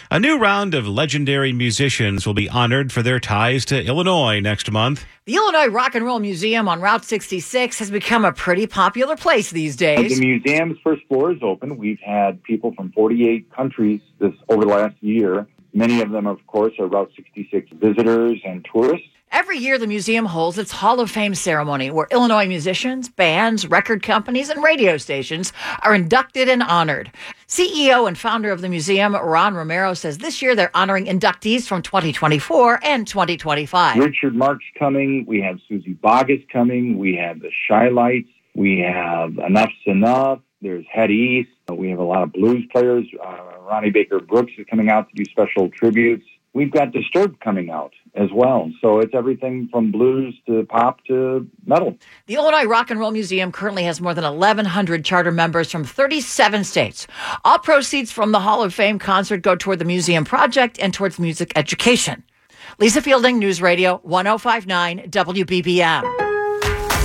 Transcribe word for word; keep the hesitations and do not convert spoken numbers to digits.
A new round of legendary musicians will be honored for their ties to Illinois next month. The Illinois Rock and Roll Museum on Route sixty-six has become a pretty popular place these days. The museum's first floor is open. We've had people from forty-eight countries this over the last year. Many of them, of course, are Route sixty-six visitors and tourists. Every year, the museum holds its Hall of Fame ceremony where Illinois musicians, bands, record companies, and radio stations are inducted and honored. C E O and founder of the museum, Ron Romero, says this year they're honoring inductees from twenty twenty-four and twenty twenty-five. Richard Marx coming. We have Susie Boggess coming. We have the Shy Lights. We have Enough's Enough. There's Head East. We have a lot of blues players. Uh, Ronnie Baker Brooks is coming out to do special tributes. We've got Disturbed coming out as well. So it's everything from blues to pop to metal. The Illinois Rock and Roll Museum currently has more than eleven hundred charter members from thirty-seven states. All proceeds from the Hall of Fame concert go toward the museum project and towards music education. Lisa Fielding, News Radio one oh five point nine W B B M.